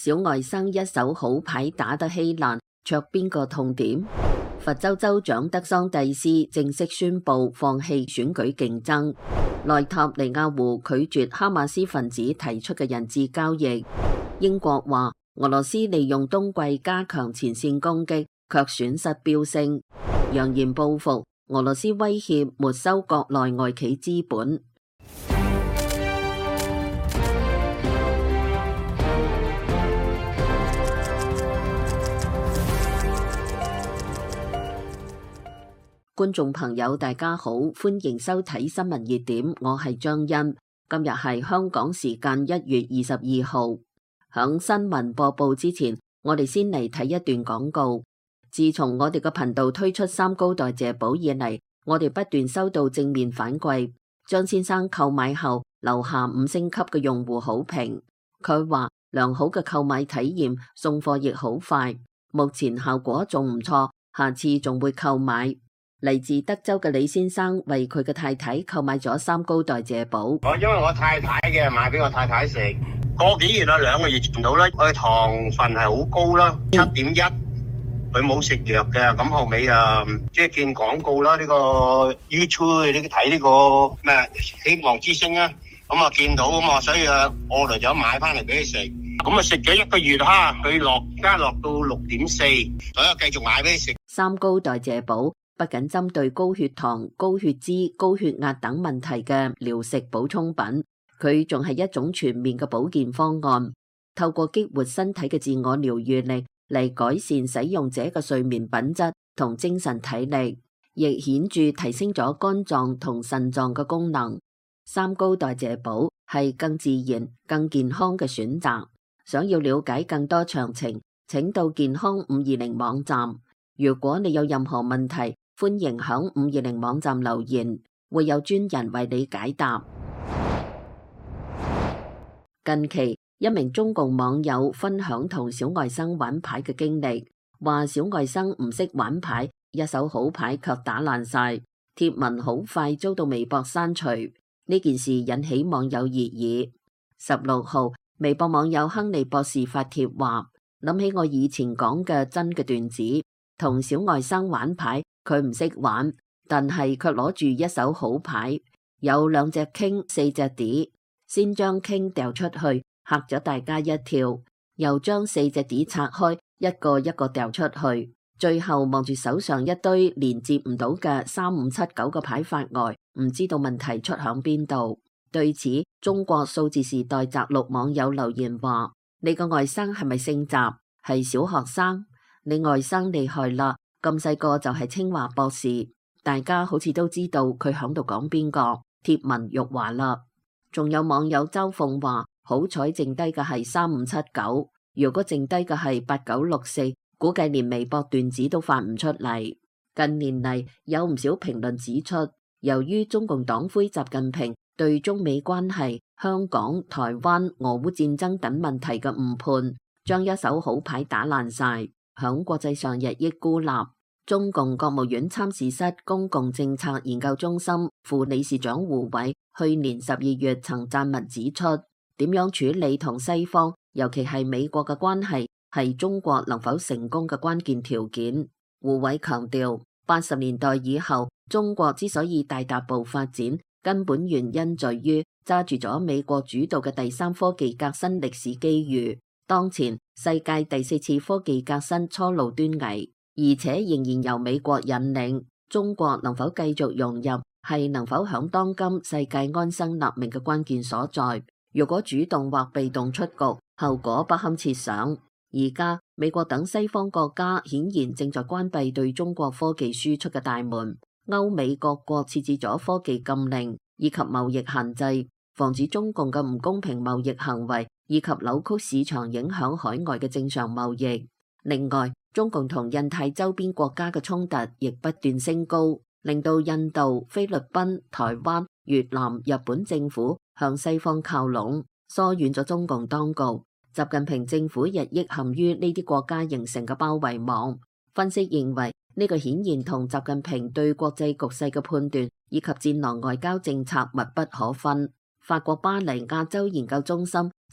小外甥一手好牌打得稀爛，戳邊個痛點？佛州州長德桑蒂斯正式宣布放棄選舉競爭。內塔尼亞胡拒絕哈馬斯分子提出嘅人質交易。英國話俄羅斯利用冬季加強前線攻擊，卻損失飆升，揚言報復。俄羅斯威脅沒收國內外企資本。觀眾朋友大家好，歡迎收睇新聞熱點，我係張欣。今日係香港時間1月22號。響新聞播報之前，我哋先嚟睇一段廣告。自從我哋嘅頻道推出三高代謝寶以嚟，我哋不斷收到正面反饋。張先生購買後留下5星級嘅用戶好評。佢話良好嘅購買體驗，送貨亦好快，目前效果仲唔錯，下次仲會購買。嚟自德州嘅李先生為佢嘅太太購買咗三高代謝寶。 因為我太太嘅買俾我太太食，個幾月啦，2個月前到啦，佢糖分係好高啦，7.1，佢冇食藥嘅，咁後尾即係見廣告啦，呢個 YouTube 呢睇呢個咩希望之星啊，咁啊見到咁啊，所以我嚟咗買翻嚟俾佢食，咁啊食咗1個月哈，佢落到6.4，所以繼續買俾佢食。 三高代謝寶不僅針對高血糖、高血脂、高血壓等問題嘅療食補充品，佢仲係一種全面嘅保健方案，透過激活身體嘅自我療愈力嚟改善使用者嘅睡眠品質同精神體力，亦顯著提升咗肝臟同腎臟嘅功能。三高代謝寶係更自然、更健康嘅選擇。想要了解更多詳情，請到健康520網站。如果你有任何問題，歡迎響520網站留言，會有專人為你解答。近期，一名中共網友分享同小外甥玩牌嘅經歷，話小外甥唔識玩牌，一手好牌卻打爛晒。貼文好快遭到微博刪除，呢件事引起網友熱議。16號，微博網友亨利博士發帖話，諗起我以前講嘅真嘅段子，同小外甥玩牌。佢唔識玩，但係卻攞住一手好牌，有2隻 king 4隻 D， 先將 king 掉出去，嚇咗大家一跳，又將4隻 D 拆開，一個一個掉出去，最後望住手上一堆連接唔到嘅3579個牌發呆，唔知道問題出響邊度。對此，中國數字時代摘錄網友留言話：你個外甥係咪姓習？係小學生？你外甥厲害啦！咁細個就係清華博士，大家好似都知道佢響度講邊個。貼文辱華啦。仲有網友周鳳話：好彩剩低嘅係3579，如果剩低嘅係8964，估計連微博段子都發唔出嚟。近年嚟有唔少評論指出，由於中共黨魁習近平對中美關係、香港、台灣、俄烏戰爭等問題嘅誤判，將一手好牌打爛晒，響國際上日益孤立。中共國務院參事室公共政策研究中心副理事長胡偉去年12月曾撰文指出，點樣處理同西方，尤其係美國嘅關係，係中國能否成功嘅關鍵條件。胡偉強調，80年代以後，中國之所以大踏步發展，根本原因在於揸住咗美國主導嘅第3科技革新歷史機遇。當前世界第4次科技革新初露端倪，而且仍然由美國引領，中國能否繼續融入，係能否響當今世界安身立命嘅關鍵所在。如果主動或被動出局，後果不堪設想。而家美國等西方國家顯然正在關閉對中國科技輸出嘅大門，歐美各國設置咗科技禁令以及貿易限制，防止中共嘅唔公平貿易行為以及扭曲市場影響海外嘅正常貿易。另外，中共同印太周邊國家嘅衝突亦不斷升高，令到印度、菲律賓、台灣、越南、日本政府向西方靠攏，疏遠咗中共當局。習近平政府日益陷於呢啲國家形成嘅包圍網。分析認為，呢個顯然同習近平對國際局勢嘅判斷以及戰狼外交政策密不可分。法國巴黎亞洲研究中心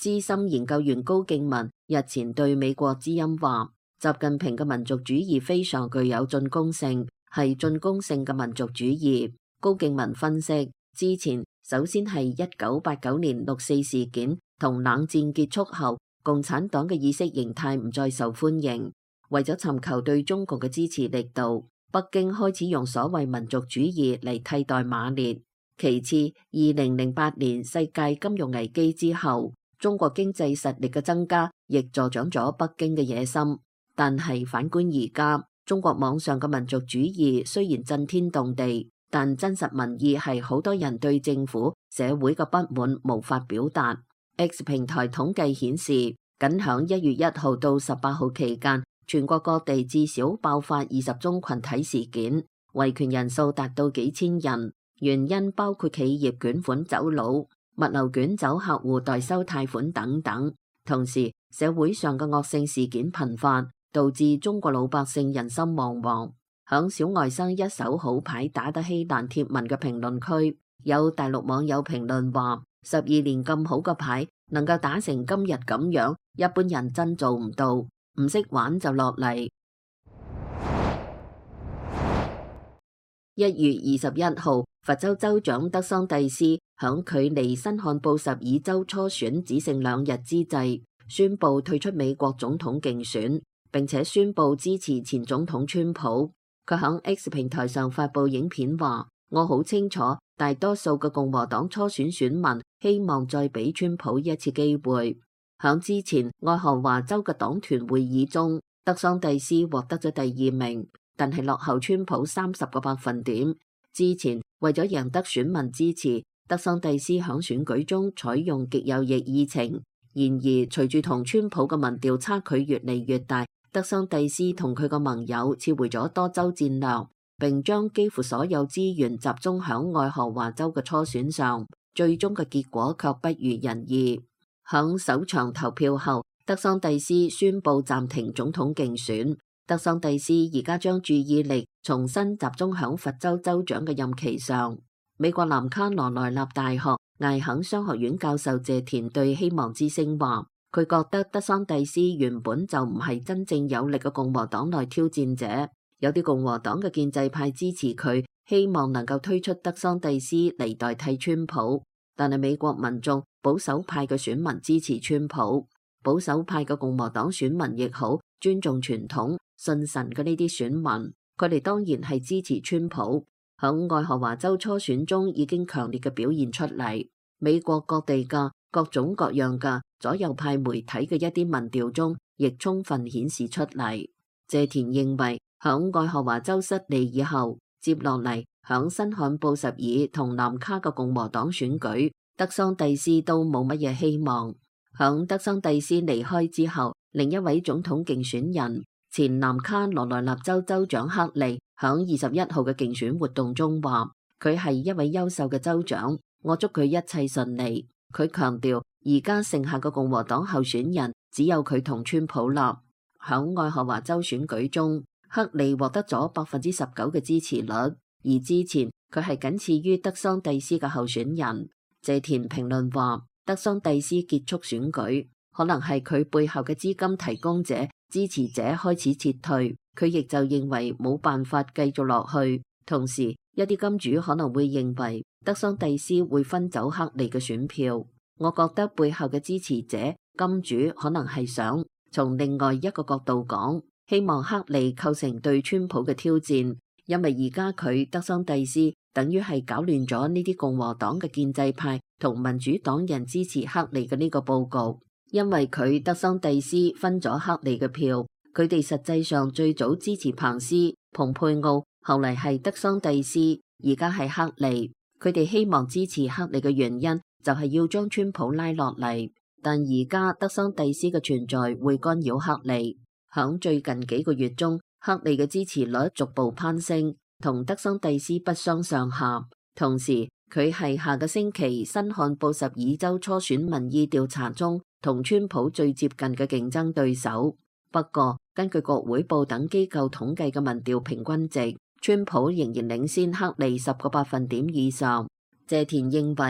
資深研究員高敬文日前對美國之音話，習近平嘅民族主義非常具有進攻性，係進攻性嘅民族主義。高敬文分析，之前首先係1989年6.4事件同冷戰結束後，共產黨嘅意識形態唔再受歡迎。為咗尋求對中國嘅支持力度，北京開始用所謂民族主義嚟替代馬列。其次，2008年世界金融危機之後，中國經濟實力嘅增加亦助長咗北京嘅野心。但係反觀而家，中國網上嘅民族主義雖然震天動地，但真實民意係好多人對政府社會嘅不滿無法表達。X 平台統計顯示，僅響1月1號到18號期間，全國各地至少爆發20宗群體事件，維權人數達到幾千人，原因包括企業捲款走佬、物流捲走客戶代收貸款等等。同時，社會上嘅惡性事件頻發，導致中國老百姓人心惶惶。響小外甥一手好牌打得稀爛貼文嘅評論區，有大陸網友評論話：12年咁好嘅牌，能夠打成今日咁樣，一般人真做唔到，唔識玩就落嚟。1月21號，佛州州長德桑蒂斯響距離新罕布什爾州初選只剩2日之際，宣布退出美國總統競選，並且宣布支持前總統川普。佢響 X 平台上發佈影片話：我好清楚，大多數嘅共和黨初選選民希望再俾川普一次機會。響之前愛荷華州嘅黨團會議中，德桑蒂斯獲得咗第2名，但係落後川普30個百分點。之前為咗贏得選民支持，德桑蒂斯響選舉中採用極右翼議程。然而，隨住同川普嘅民調差距越嚟越大，德桑蒂斯同佢個盟友撤回咗多州戰略，並將幾乎所有資源集中響愛荷華州嘅初選上，最終嘅結果卻不如人意。響首場投票後，德桑蒂斯宣布暫停總統競選。德桑蒂斯而家將注意力重新集中響佛州州長嘅任期上。美國南卡羅來納大學艾肯商學院教授謝田對希望之聲話，佢覺得德桑蒂斯原本就唔係真正有力嘅共和黨內挑戰者，有啲共和黨嘅建制派支持佢，希望能夠推出德桑蒂斯嚟代替川普。但係美國民眾保守派嘅選民支持川普，保守派嘅共和黨選民亦好，尊重傳統、信神嘅呢啲選民，佢哋當然係支持川普。響愛荷華州初選中已經強烈嘅表現出嚟。美國各地嘅各種各樣嘅左右派媒體嘅一啲民調中，亦充分顯示出嚟。謝田認為，響愛荷華州失利以後，接落嚟響新罕布什爾同南卡嘅共和黨選舉，德桑蒂斯都冇乜嘢希望。響德桑蒂斯離開之後，另一位總統競選人前南卡羅來納州州長克利響21號嘅競選活動中話，佢係一位優秀嘅州長，我祝佢一切順利。佢強調，而家剩下嘅共和黨候選人只有佢同川普啦。響愛荷華州選舉中，克利獲得咗19%嘅支持率，而之前佢係僅次於德桑蒂斯嘅候選人。謝田評論話，德桑蒂斯結束選舉，可能係佢背後嘅資金提供者、支持者開始撤退，佢亦就認為冇辦法繼續落去。同時，一啲金主可能會認為德桑蒂斯會分走克利嘅選票。我覺得背後嘅支持者、金主可能係想從另外一個角度講，希望克利構成對川普嘅挑戰，因為而家佢德桑蒂斯等於係搞亂咗呢啲共和黨嘅建制派同民主黨人支持克利嘅呢個佈局，因為佢德桑蒂斯分咗克利嘅票，佢哋實際上最早支持彭斯、蓬佩奧，後嚟係德桑蒂斯，而家係克利。佢哋希望支持克利嘅原因就係要將川普拉落嚟，但而家德桑蒂斯嘅存在會干擾克利。響最近幾個月中，克利嘅支持率逐步攀升，同德桑蒂斯不相上下。同時，佢係下個星期新罕布什爾州初選民意調查中同川普最接近嘅競爭對手。不過，根據國會報等機構統計嘅民調平均值，川普仍然領先克利10個百分點以上。謝田認為，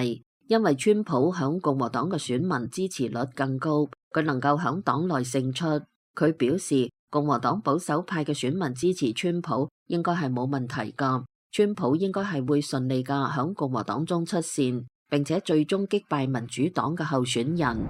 因為川普響共和黨嘅選民支持率更高，佢能夠響黨內勝出。佢表示，共和黨保守派嘅選民支持川普應該係冇問題㗎，川普應該係會順利㗎響共和黨中出線，並且最終擊敗民主黨嘅候選人。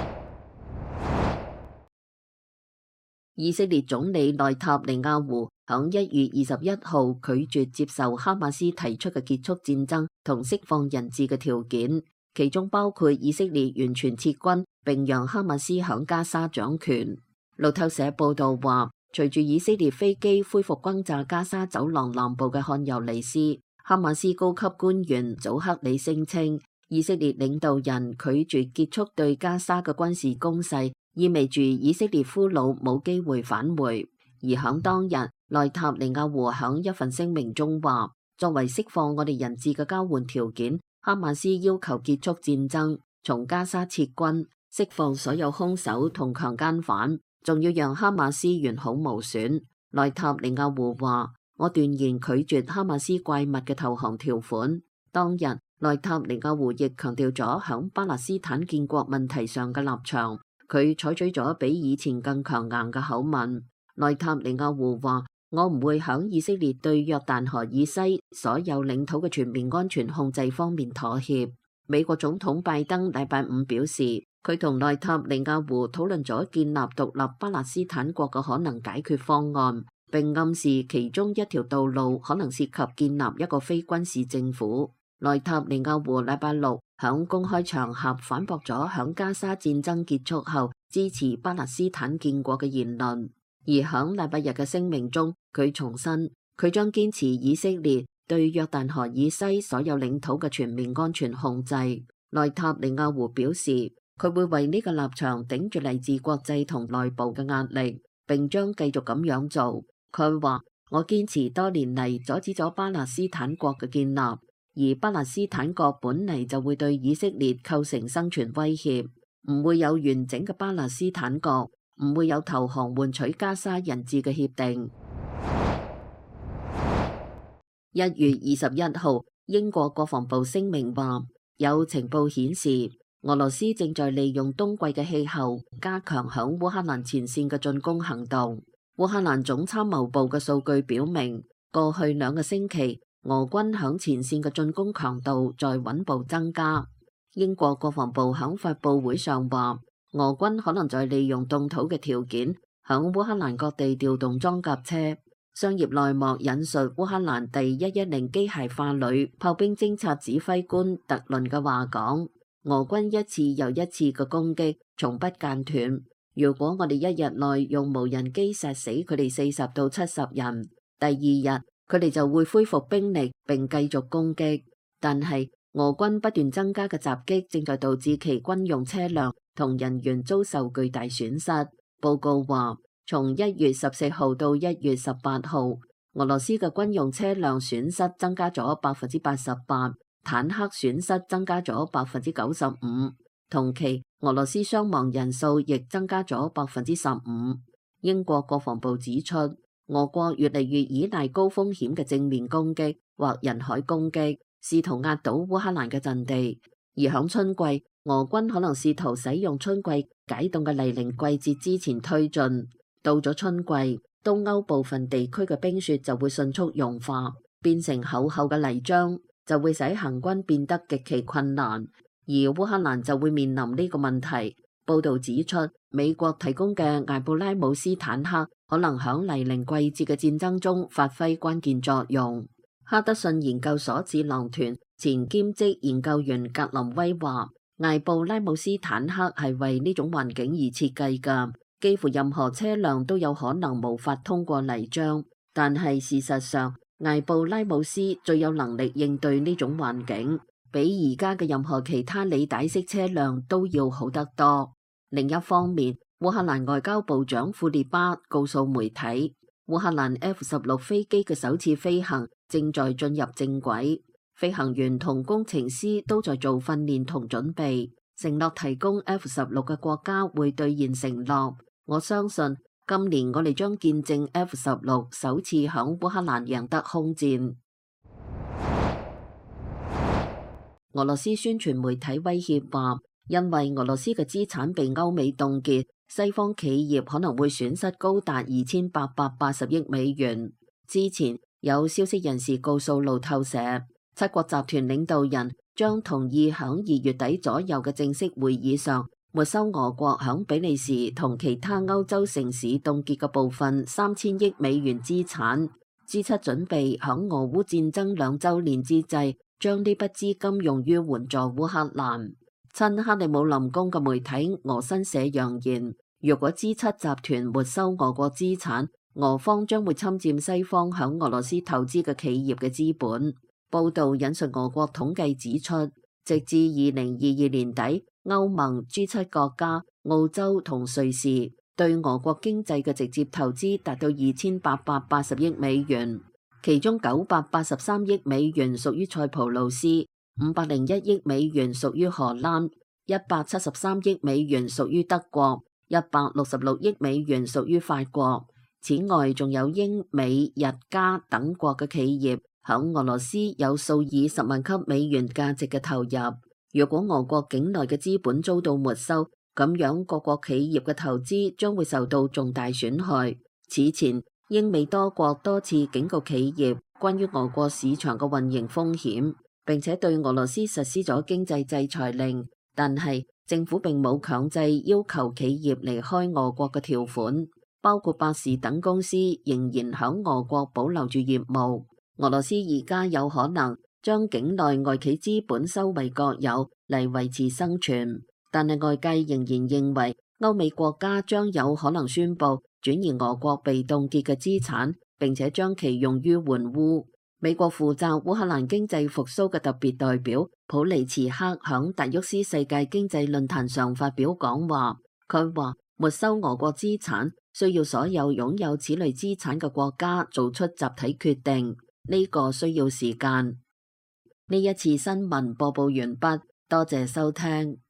以色列總理內塔尼亞胡響1月21號拒絕接受哈馬斯提出嘅結束戰爭同釋放人質嘅條件，其中包括以色列完全撤軍並讓哈馬斯響加沙掌權。路透社報道話，隨住以色列飛機恢復轟炸加沙走廊南部嘅漢尤尼斯，哈馬斯高級官員祖克里聲稱，以色列領導人拒絕結束對加沙嘅軍事攻勢，意味住以色列俘虜冇機會返回。而響當日，內塔尼亞胡響一份聲明中話，作為釋放我哋人質嘅交換條件，哈馬斯要求結束戰爭，從加沙撤軍，釋放所有兇手同強姦犯，仲要讓哈馬斯完好無損。內塔尼亞胡話，我斷言拒絕哈馬斯怪物嘅投降條款。當日，內塔尼亞胡亦強調咗響巴勒斯坦建國問題上嘅立場，佢採取咗比以前更強硬嘅口吻。內塔尼亞胡話，我唔會響以色列對約旦河以西所有領土嘅全面安全控制方面妥協。美國總統拜登禮拜五表示，佢同內塔尼亞胡討論咗建立獨立巴勒斯坦國嘅可能解決方案，並暗示其中一條道路可能涉及建立一個非軍事政府。內塔尼亞胡禮拜六響公開場合反駁咗響加沙戰爭結束後支持巴勒斯坦建國嘅言論。而響禮拜日嘅聲明中，佢重申佢將堅持以色列對約旦河以西所有領土嘅全面安全控制。內塔尼亞胡表示，佢會為呢個立場頂住嚟自國際同內部嘅壓力，並將繼續咁樣做。佢話，我堅持多年嚟阻止咗巴勒斯坦國嘅建立，而巴勒斯坦國本嚟就會對以色列構成生存威脅，唔會有完整嘅巴勒斯坦國，唔會有投降換取加沙人質嘅協定。1月21號，英國國防部聲明話，有情報顯示俄羅斯正在利用冬季嘅氣候加強響烏克蘭前線嘅進攻行動。烏克蘭總參謀部嘅數據表明，過去2個星期，俄軍響前線嘅進攻強度在穩步增加。英國國防部響發佈會上話，俄軍可能在利用凍土嘅條件，響烏克蘭各地調動裝甲車。商業內幕引述烏克蘭第110機械化旅炮兵偵察指揮官特倫嘅話講，俄軍一次又一次嘅攻擊從不間斷。如果我哋一日內用無人機殺死佢哋40到70人，第2日佢哋就會恢復兵力並繼續攻擊。但係俄軍不斷增加嘅襲擊正在導致其軍用車輛同人員遭受巨大損失。報告話，從1月14號到1月18號，俄羅斯嘅軍用車輛損失增加咗88%，坦克損失增加咗95%。同期，俄羅斯傷亡人數亦增加咗15%。英國國防部指出，俄國越嚟越依賴高風險嘅正面攻擊或人海攻擊，試圖壓倒烏克蘭嘅陣地。而響春季，俄軍可能試圖使用春季解凍嘅泥濘季節之前推進。到咗春季，東歐部分地區嘅冰雪就會迅速融化，變成厚厚嘅泥漿，就會使行軍變得極其困難。而烏克蘭就會面臨呢個問題。報道指出，美國提供嘅艾布拉姆斯坦克可能響泥濘季節嘅戰爭中發揮關鍵作用。哈德遜研究所智囊團前兼職研究員格林威話，艾布拉姆斯坦克係為呢種環境而設計㗎，幾乎任何車輛都有可能無法通過泥漿。但係事實上，艾布拉姆斯最有能力應對呢種環境，比而家嘅任何其他履帶式車輛都要好得多。另一方面，烏克蘭外交部長庫列巴告訴媒體，烏克蘭 F-16 飛機嘅首次飛行正在進入正軌，飛行員同工程師都在做訓練同準備，承諾提供 F-16 嘅國家會兌現承諾。我相信今年我哋將見證 F-16 首次響烏克蘭贏得空戰。 俄羅斯宣傳媒體威脅話，因為俄羅斯嘅資產被歐美凍結，西方企業可能會損失高達2880億美元。之前有消息人士告訴路透社，七國集團領導人將同意響2月底左右嘅正式會議上沒收俄國響比利時同其他歐洲城市凍結嘅部分3000億美元資產。G7準備響俄烏戰爭2週年之際，將呢筆資金用於援助烏克蘭。親克里姆林宮嘅媒體俄新社揚言，若果 G7 集團沒收俄國資產，俄方將會侵佔西方響俄羅斯投資嘅企業嘅資本。報道引述俄國統計指出，直至2022年底，歐盟、G7 國家、澳洲同瑞士對俄國經濟嘅直接投資達到2880億美元，其中983億美元屬於塞浦路斯，501億美元屬於荷蘭，173億美元屬於德國，166億美元屬於法國。此外，仲有英美日加等國嘅企業響俄羅斯有數以10萬級美元價值嘅投入。若果俄國境內嘅資本遭到沒收，咁樣各國企業嘅投資將會受到重大損害。此前，英美多國多次警告企業關於俄國市場嘅運營風險，並且對俄羅斯實施咗經濟制裁令，但係政府並冇強制要求企業離開俄國嘅條款，包括百事等公司仍然響俄國保留住業務。俄羅斯而家有可能將境內外企資本收為國有嚟維持生存。但係外界仍然認為歐美國家將有可能宣布轉移俄國被凍結嘅資產，並且將其用於援烏。美國負責烏克蘭經濟復甦嘅特別代表普利茨克響達沃斯世界經濟論壇上發表講話，佢話沒收俄國資產需要所有擁有此類資產嘅國家做出集體決定，呢個需要時間。呢一次新聞播報完畢，多謝收聽。